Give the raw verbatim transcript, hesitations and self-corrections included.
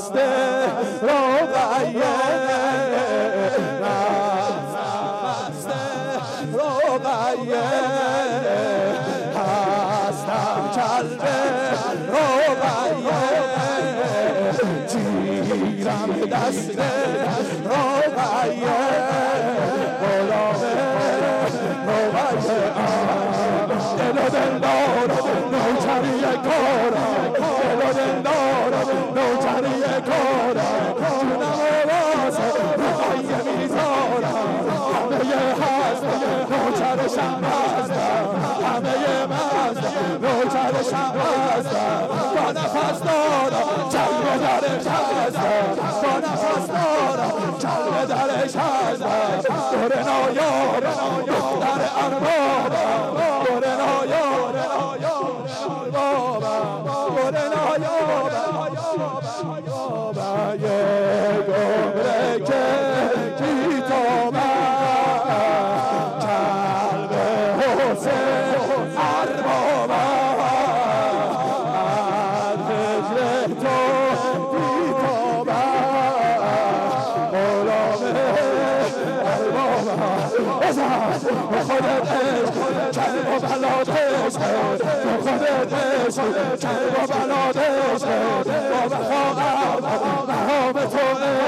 مست رقیه مست رقیه هستم کلب رقیه تیرم دست رقیه غلام رقیه دل و دل دارم نوکری کارم دل و دل دارم نوکری کارم جونم و واسه رقیه میذارم همه هستم نوکرشم هستم همه مستم نوکرشم هستم با نفس دارم جلب درش هستم با نفس دارم جلب درش هستم دور نایارم دختر اربابم دور نایارم اربابم دور نایارم یه گمره که بیتابم کلب حسین اربابم از هجر تو بیتابم غلام اربابم بزن خودت عشق کلب و بلاد عشق خودت عشق کلب و بلاد عشق با بخواهم مهام تو